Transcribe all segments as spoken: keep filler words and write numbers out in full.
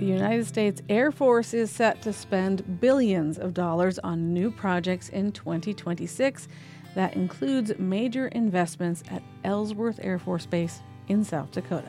The United States Air Force is set to spend billions of dollars on new projects in twenty twenty-six. That includes major investments at Ellsworth Air Force Base in South Dakota.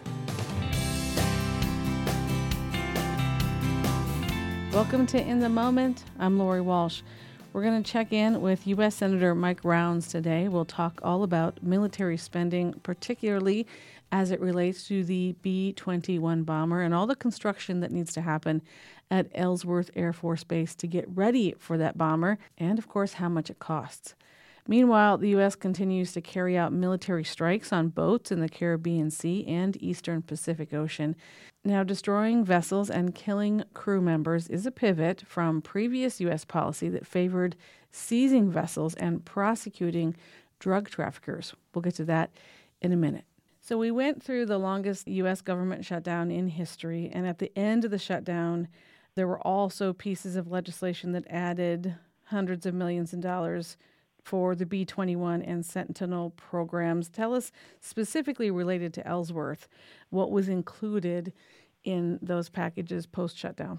Welcome to In the Moment. I'm Lori Walsh. We're going to check in with U S Senator Mike Rounds today. We'll talk all about military spending, particularly as it relates to the B twenty-one bomber and all the construction that needs to happen at Ellsworth Air Force Base to get ready for that bomber, and of course, how much it costs. Meanwhile, the U S continues to carry out military strikes on boats in the Caribbean Sea and Eastern Pacific Ocean. Now, destroying vessels and killing crew members is a pivot from previous U S policy that favored seizing vessels and prosecuting drug traffickers. We'll get to that in a minute. So we went through the longest U S government shutdown in history, and at the end of the shutdown, there were also pieces of legislation that added hundreds of millions of dollars for the B twenty-one and Sentinel programs. Tell us specifically related to Ellsworth, what was included in those packages post-shutdown?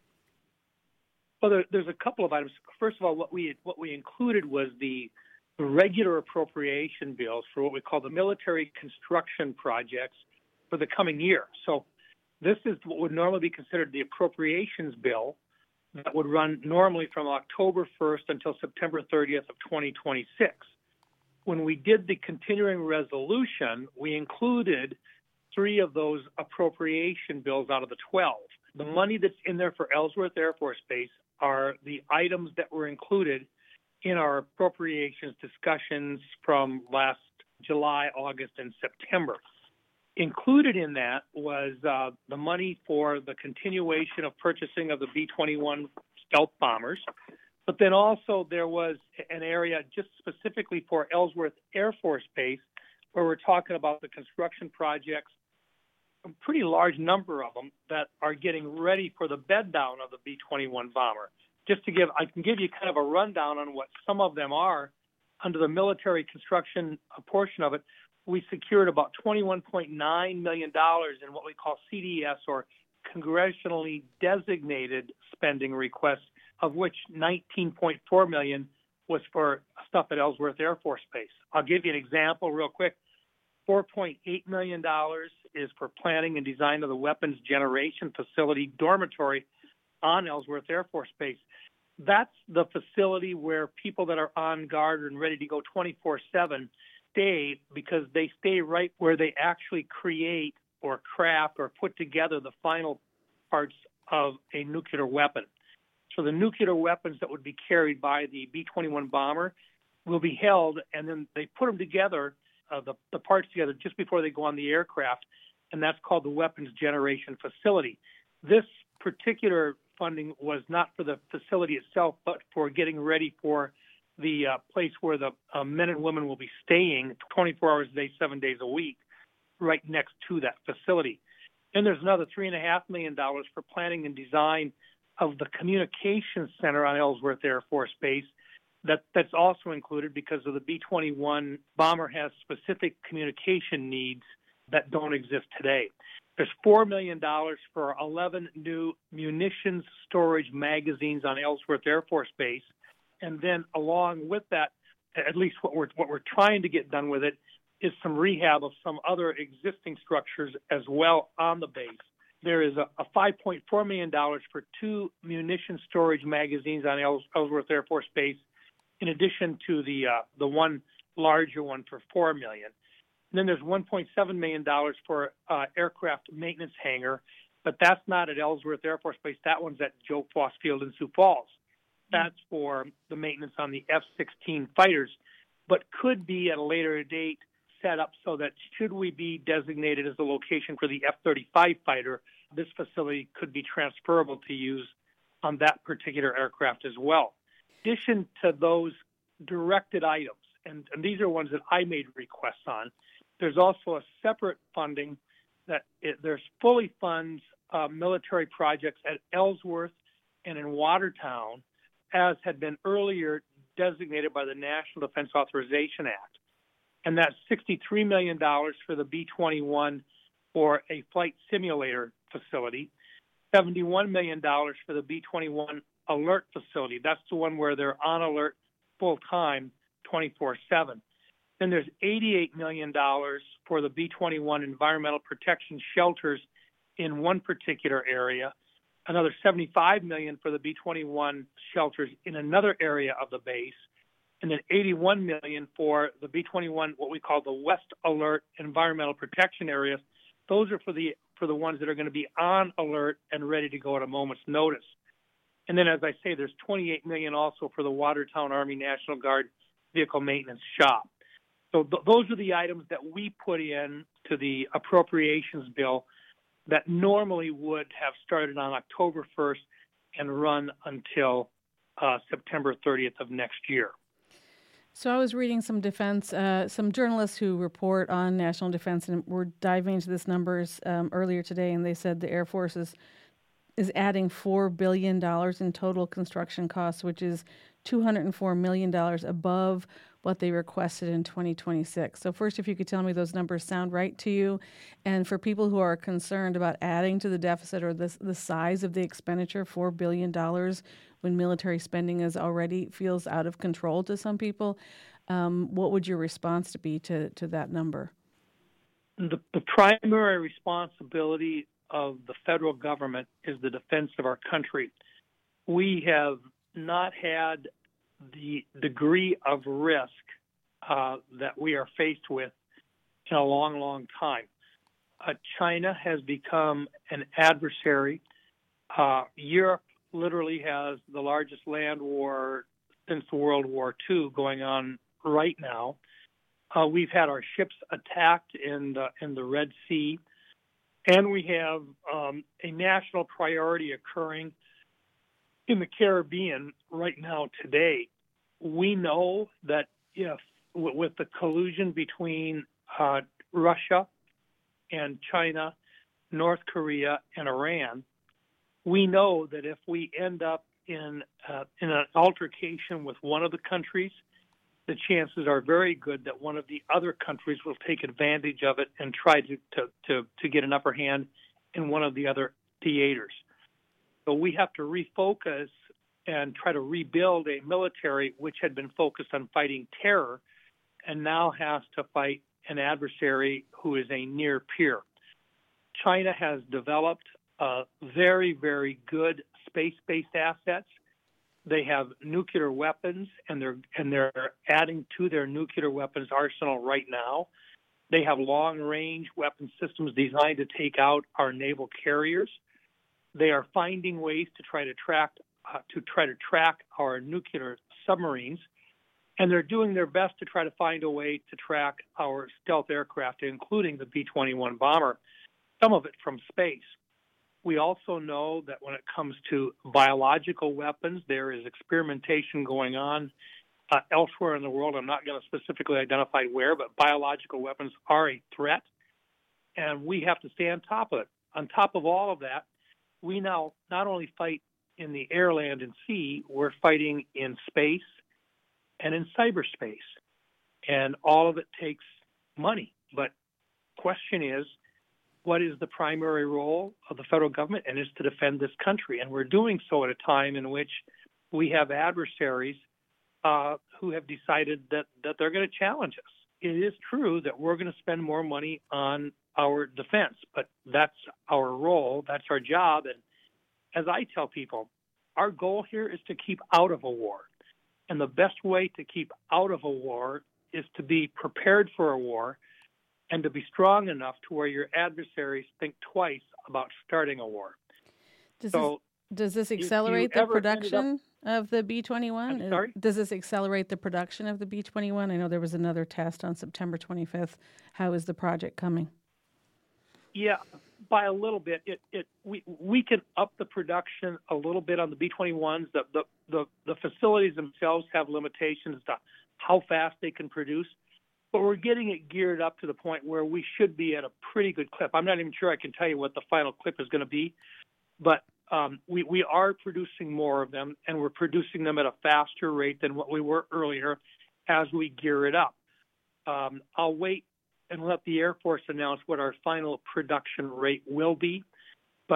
Well, there, there's a couple of items. First of all, what we what we included was the regular appropriation bills for what we call the military construction projects for the coming year. So this is what would normally be considered the appropriations bill that would run normally from October first until September thirtieth of twenty twenty-six. When we did the continuing resolution, we included three of those appropriation bills out of the twelve. The money that's in there for Ellsworth Air Force Base are the items that were included in our appropriations discussions from last July, August, and September. Included in that was uh, the money for the continuation of purchasing of the B twenty-one stealth bombers, but then also there was an area just specifically for Ellsworth Air Force Base where we're talking about the construction projects, a pretty large number of them that are getting ready for the bed down of the B twenty-one bomber. Just to give, I can give you kind of a rundown on what some of them are. Under the military construction portion of it, we secured about twenty-one point nine million dollars in what we call C D S, or congressionally designated spending requests, of which nineteen point four million dollars was for stuff at Ellsworth Air Force Base. I'll give you an example real quick. four point eight million dollars is for planning and design of the weapons generation facility dormitory on Ellsworth Air Force Base. That's the facility where people that are on guard and ready to go twenty-four seven stay, because they stay right where they actually create or craft or put together the final parts of a nuclear weapon. So the nuclear weapons that would be carried by the B twenty-one bomber will be held, and then they put them together, uh, the, the parts together, just before they go on the aircraft, and that's called the Weapons Generation Facility. This particular funding was not for the facility itself, but for getting ready for the uh, place where the uh, men and women will be staying twenty-four hours a day, seven days a week, right next to that facility. Then there's another three point five million dollars for planning and design of the communications center on Ellsworth Air Force Base. That, that's also included because of the B twenty-one bomber has specific communication needs that don't exist today. There's four million dollars for eleven new munitions storage magazines on Ellsworth Air Force Base. And then along with that, at least what we're what we're trying to get done with it, is some rehab of some other existing structures as well on the base. There is a, a five point four million dollars for two munition storage magazines on Els, Ellsworth Air Force Base, in addition to the uh, the one larger one for four million dollars. And then there's one point seven million dollars for uh, aircraft maintenance hangar, but that's not at Ellsworth Air Force Base. That one's at Joe Foss Field in Sioux Falls. That's for the maintenance on the F sixteen fighters, but could be at a later date set up so that should we be designated as the location for the F thirty-five fighter, this facility could be transferable to use on that particular aircraft as well. In addition to those directed items, and, and these are ones that I made requests on, there's also a separate funding that it, there's fully funds uh, military projects at Ellsworth and in Watertown, as had been earlier designated by the National Defense Authorization Act. And that's sixty-three million dollars for the B twenty-one for a flight simulator facility. seventy-one million dollars for the B twenty-one alert facility. That's the one where they're on alert full time, twenty-four seven. Then there's eighty-eight million dollars for the B twenty-one environmental protection shelters in one particular area, another seventy-five million dollars for the B twenty-one shelters in another area of the base, and then eighty-one million dollars for the B twenty-one, what we call the West Alert environmental protection areas. Those are for the for the ones that are going to be on alert and ready to go at a moment's notice. And then, as I say, there's twenty-eight million dollars also for the Watertown Army National Guard vehicle maintenance shop. So th- those are the items that we put in to the appropriations bill that normally would have started on October first and run until uh, September thirtieth of next year. So I was reading some defense, uh, some journalists who report on national defense, and were diving into these numbers um, earlier today, and they said the Air Force is, is adding four billion dollars in total construction costs, which is two hundred four million dollars above what they requested in twenty twenty-six. So first, if you could tell me those numbers sound right to you, and for people who are concerned about adding to the deficit or the, the size of the expenditure, four billion dollars when military spending is already feels out of control to some people, um, what would your response to be to, to that number? The, the primary responsibility of the federal government is the defense of our country. We have not had the degree of risk uh, that we are faced with in a long, long time. Uh, China has become an adversary. Uh, Europe literally has the largest land war since World War Two going on right now. Uh, we've had our ships attacked in the, in the Red Sea, and we have um, a national priority occurring in the Caribbean right now today. We know that if with the collusion between uh, Russia and China, North Korea, and Iran, we know that if we end up in uh, in an altercation with one of the countries, the chances are very good that one of the other countries will take advantage of it and try to, to, to, to get an upper hand in one of the other theaters. So we have to refocus and try to rebuild a military which had been focused on fighting terror and now has to fight an adversary who is a near peer. China has developed uh, very, very good space-based assets. They have nuclear weapons, and they're and they're adding to their nuclear weapons arsenal right now. They have long-range weapon systems designed to take out our naval carriers. They are finding ways to try to track uh, to try to track our nuclear submarines, and they're doing their best to try to find a way to track our stealth aircraft, including the B twenty-one bomber, some of it from space. We also know that when it comes to biological weapons, there is experimentation going on uh, elsewhere in the world. I'm not going to specifically identify where, but biological weapons are a threat, and we have to stay on top of it. On top of all of that, we now not only fight in the air, land, and sea, we're fighting in space and in cyberspace, and all of it takes money. But the question is, what is the primary role of the federal government? And is to defend this country. And we're doing so at a time in which we have adversaries uh, who have decided that, that they're going to challenge us. It is true that we're going to spend more money on our defense, but that's our role, that's our job. And as I tell people, our goal here is to keep out of a war. And the best way to keep out of a war is to be prepared for a war and to be strong enough to where your adversaries think twice about starting a war. Does so this, does this accelerate the production up, of the B twenty-one? I'm sorry? Does this accelerate the production of the B twenty-one? I know there was another test on September twenty-fifth. How is the project coming? Yeah, by a little bit. It, it we we can up the production a little bit on the B twenty-ones. The, the, the, the facilities themselves have limitations to how fast they can produce. But we're getting it geared up to the point where we should be at a pretty good clip. I'm not even sure I can tell you what the final clip is going to be, but um, we, we are producing more of them, and we're producing them at a faster rate than what we were earlier as we gear it up. Um, I'll wait and let the Air Force announce what our final production rate will be, but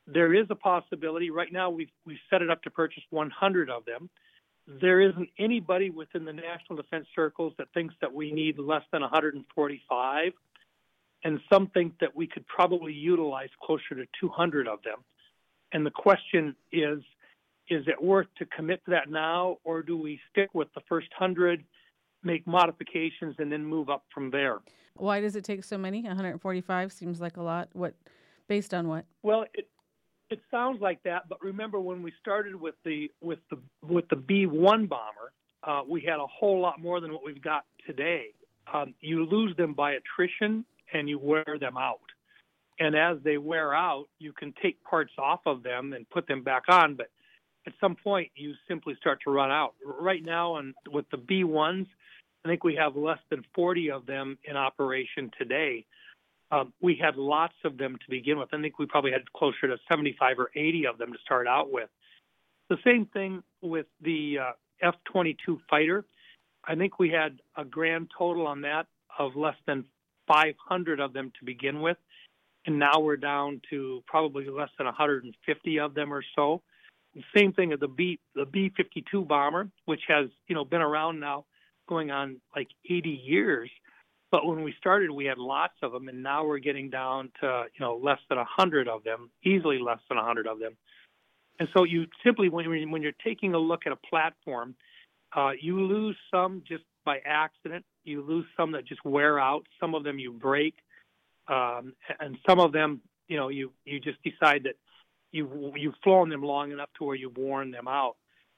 there is a possibility. Right now, we've, we've set it up to purchase one hundred of them. There isn't anybody within the national defense circles that thinks that we need less than one hundred forty-five, and some think that we could probably utilize closer to two hundred of them. And the question is, is it worth to commit to that now, or do we stick with the first one hundred, make modifications, and then move up from there? Why does it take so many? one hundred forty-five seems like a lot. What, based on what? Well, it it sounds like that, but remember when we started with the with the with the B one bomber, uh, we had a whole lot more than what we've got today. Um, you lose them by attrition, and you wear them out. And as they wear out, you can take parts off of them and put them back on, but at some point you simply start to run out. Right now, on with the B ones, I think we have less than forty of them in operation today. Um, we had lots of them to begin with. I think we probably had closer to seventy-five or eighty of them to start out with. The same thing with the uh, F twenty-two fighter. I think we had a grand total on that of less than five hundred of them to begin with, and now we're down to probably less than one hundred fifty of them or so. The same thing of the B the B fifty-two bomber, which has you know been around now going on like eighty years. But when we started, we had lots of them, and now we're getting down to, you know, less than one hundred of them, easily less than one hundred of them. And so you simply, when you're, when you're taking a look at a platform, uh, you lose some just by accident. You lose some that just wear out. Some of them you break. Um, and some of them, you know, you, you just decide that you, you've flown them long enough to where you've worn them out.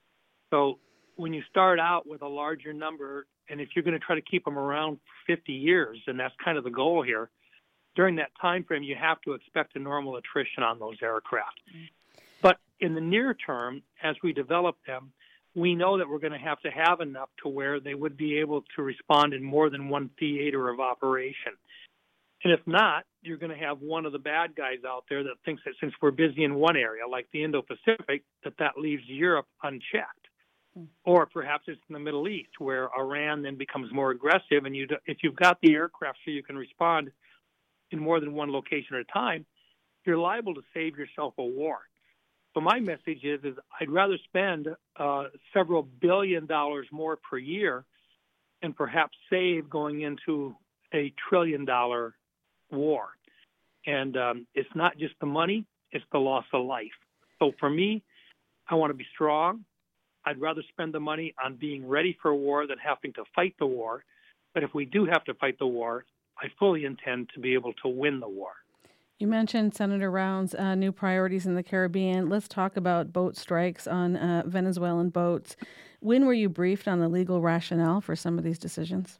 So when you start out with a larger number, and if you're going to try to keep them around for fifty years, and that's kind of the goal here, during that time frame, you have to expect a normal attrition on those aircraft. Mm-hmm. But in the near term, as we develop them, we know that we're going to have to have enough to where they would be able to respond in more than one theater of operation. And if not, you're going to have one of the bad guys out there that thinks that since we're busy in one area, like the Indo-Pacific, that that leaves Europe unchecked. Or perhaps it's in the Middle East, where Iran then becomes more aggressive, and you, if you've got the aircraft so you can respond in more than one location at a time, you're liable to save yourself a war. So my message is, is I'd rather spend uh, several billion dollars more per year and perhaps save going into a trillion-dollar war. And um, it's not just the money, it's the loss of life. So for me, I want to be strong. I'd rather spend the money on being ready for a war than having to fight the war. But if we do have to fight the war, I fully intend to be able to win the war. You mentioned Senator Rounds' uh, new priorities in the Caribbean. Let's talk about boat strikes on uh, Venezuelan boats. When were you briefed on the legal rationale for some of these decisions?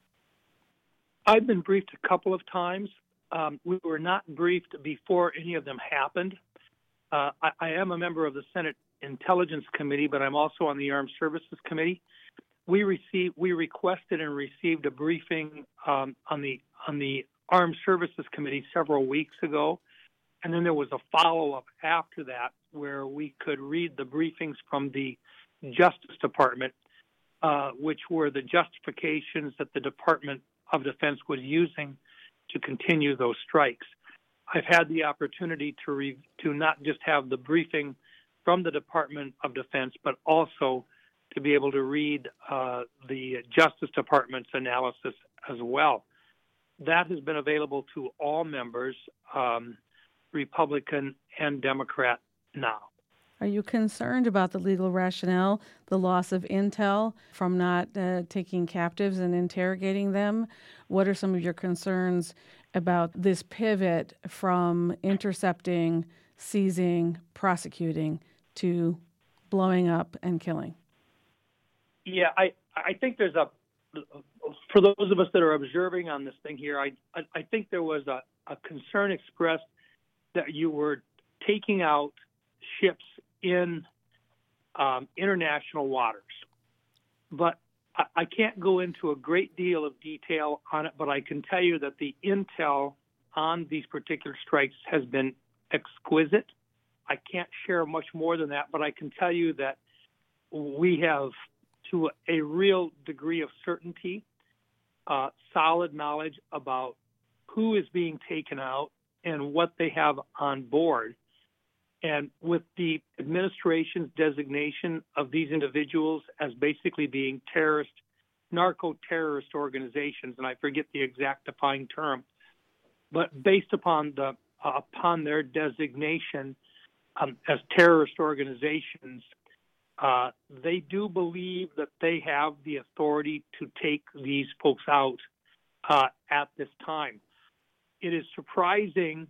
I've been briefed a couple of times. Um, we were not briefed before any of them happened. Uh, I, I am a member of the Senate Intelligence Committee, but I'm also on the Armed Services Committee. We received, we requested and received a briefing um, on the on the Armed Services Committee several weeks ago, and then there was a follow-up after that where we could read the briefings from the Justice Department, uh, which were the justifications that the Department of Defense was using to continue those strikes. I've had the opportunity to re- to not just have the briefing from the Department of Defense, but also to be able to read uh, the Justice Department's analysis as well. That has been available to all members, um, Republican and Democrat now. Are you concerned about the legal rationale, the loss of intel from not uh, taking captives and interrogating them? What are some of your concerns about this pivot from intercepting, seizing, prosecuting to blowing up and killing? Yeah, I, I think there's a, for those of us that are observing on this thing here, I, I, I think there was a, a concern expressed that you were taking out ships in um, international waters. But I, I can't go into a great deal of detail on it, but I can tell you that the intel on these particular strikes has been exquisite. I can't share much more than that, but I can tell you that we have, to a real degree of certainty, uh, solid knowledge about who is being taken out and what they have on board. And with the administration's designation of these individuals as basically being terrorist, narco-terrorist organizations, and I forget the exact defined term, but based upon the uh, upon their designation um, as terrorist organizations, uh, they do believe that they have the authority to take these folks out uh, at this time. It is surprising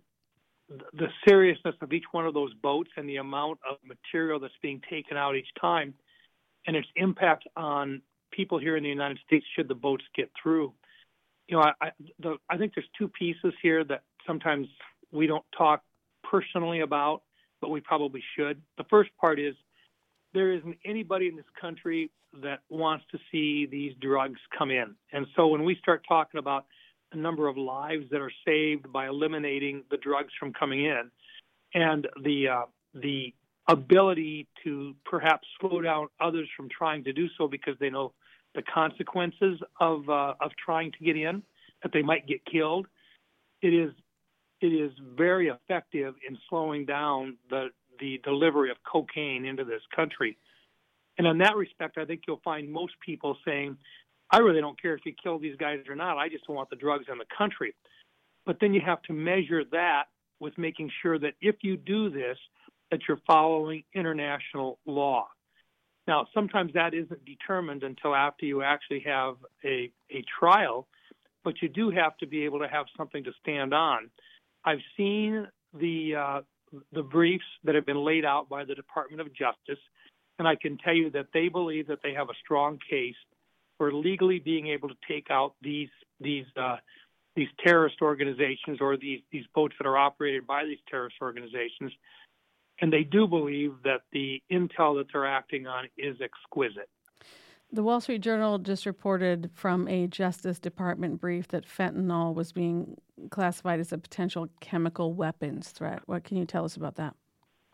the seriousness of each one of those boats and the amount of material that's being taken out each time, and its impact on people here in the United States should the boats get through. You know, I, I, the, I think there's two pieces here that sometimes we don't talk personally about, but we probably should. The first part is there isn't anybody in this country that wants to see these drugs come in. And so when we start talking about a number of lives that are saved by eliminating the drugs from coming in, and the uh, the ability to perhaps slow down others from trying to do so because they know the consequences of uh, of trying to get in, that they might get killed, it is it is very effective in slowing down the the delivery of cocaine into this country. And in that respect, I think you'll find most people saying, I really don't care if you kill these guys or not. I just don't want the drugs in the country. But then you have to measure that with making sure that if you do this, that you're following international law. Now, sometimes that isn't determined until after you actually have a, a trial, but you do have to be able to have something to stand on. I've seen the uh, the briefs that have been laid out by the Department of Justice, and I can tell you that they believe that they have a strong case for legally being able to take out these these uh, these terrorist organizations or these these boats that are operated by these terrorist organizations, and they do believe that the intel that they're acting on is exquisite. The Wall Street Journal just reported from a Justice Department brief that fentanyl was being classified as a potential chemical weapons threat. What can you tell us about that?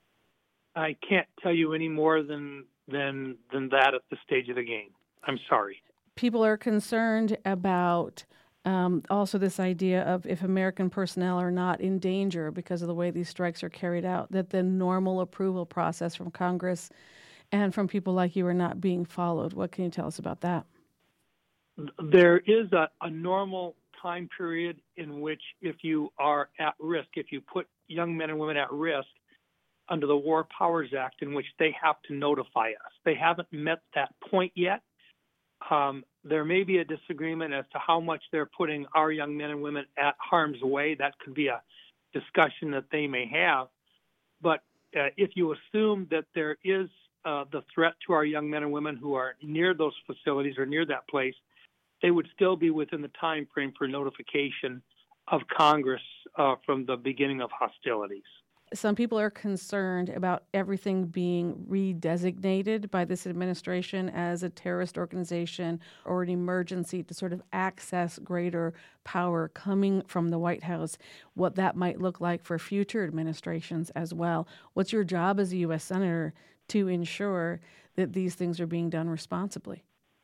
I can't tell you any more than than than that at this stage of the game. I'm sorry. People are concerned about um, also this idea of if American personnel are not in danger because of the way these strikes are carried out, that the normal approval process from Congress and from people like you are not being followed. What can you tell us about that? There is a, a normal time period in which if you are at risk, if you put young men and women at risk under the War Powers Act, in which they have to notify us. They haven't met that point yet. Um, there may be a disagreement as to how much they're putting our young men and women at harm's way. That could be a discussion that they may have. But uh, if you assume that there is uh, the threat to our young men and women who are near those facilities or near that place, they would still be within the time frame for notification of Congress uh, from the beginning of hostilities. Some people are concerned about everything being redesignated by this administration as a terrorist organization or an emergency to sort of access greater power coming from the White House, what that might look like for future administrations as well. What's your job as a U S Senator to ensure that these things are being done responsibly?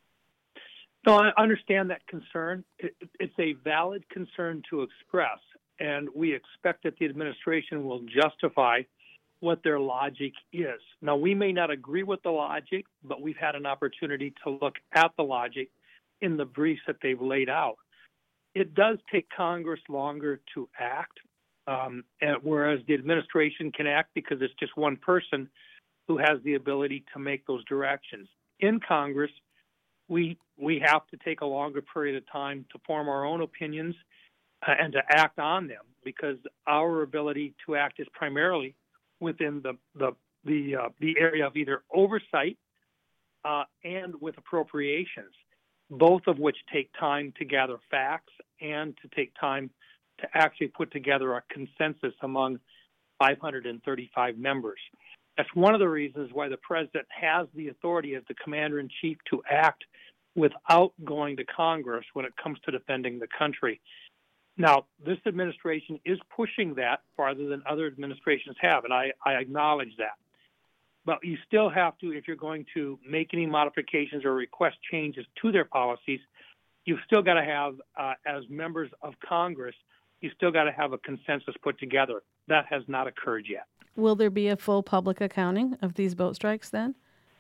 No, I understand that concern. It, it's a valid concern to express. And we expect that the administration will justify what their logic is. Now, we may not agree with the logic, but we've had an opportunity to look at the logic in the briefs that they've laid out. It does take Congress longer to act, um, and whereas the administration can act because it's just one person who has the ability to make those directions. In Congress, we we have to take a longer period of time to form our own opinions and to act on them, because our ability to act is primarily within the the the, uh, the area of either oversight uh, and with appropriations, both of which take time to gather facts and to take time to actually put together a consensus among five hundred thirty-five members. That's one of the reasons why the president has the authority as the commander-in-chief to act without going to Congress when it comes to defending the country. Now, this administration is pushing that farther than other administrations have, and I, I acknowledge that. But you still have to, if you're going to make any modifications or request changes to their policies, you've still got to have, uh, as members of Congress, you still got to have a consensus put together. That has not occurred yet. Will there be a full public accounting of these boat strikes then?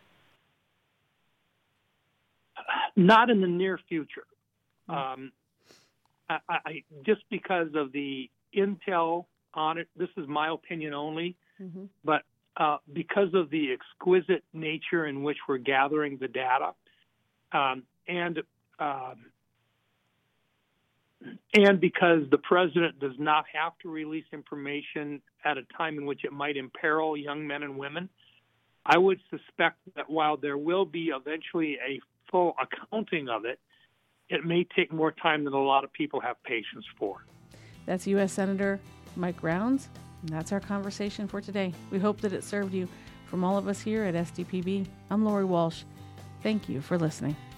Not in the near future. Um, I, I, just because of the intel on it, this is my opinion only, mm-hmm. but uh, because of the exquisite nature in which we're gathering the data, um, and um, and because the president does not have to release information at a time in which it might imperil young men and women, I would suspect that while there will be eventually a full accounting of it, it may take more time than a lot of people have patience for. That's U S Senator Mike Rounds, and that's our conversation for today. We hope that it served you. From all of us here at S D P B, I'm Lori Walsh. Thank you for listening.